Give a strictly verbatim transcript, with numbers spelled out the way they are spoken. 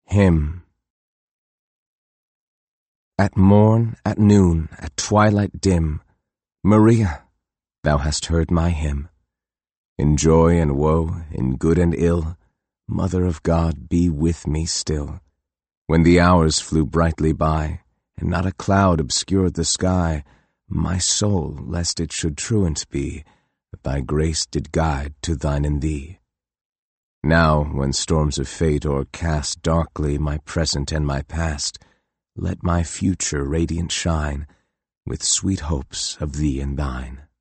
Hymn. At morn, at noon, at twilight dim, Maria, thou hast heard my hymn. In joy and woe, in good and ill, Mother of God, be with me still. When the hours flew brightly by, and not a cloud obscured the sky, my soul, lest it should truant be, thy grace did guide to thine and thee. Now, when storms of fate o'ercast darkly my present and my past, let my future radiant shine with sweet hopes of thee and thine.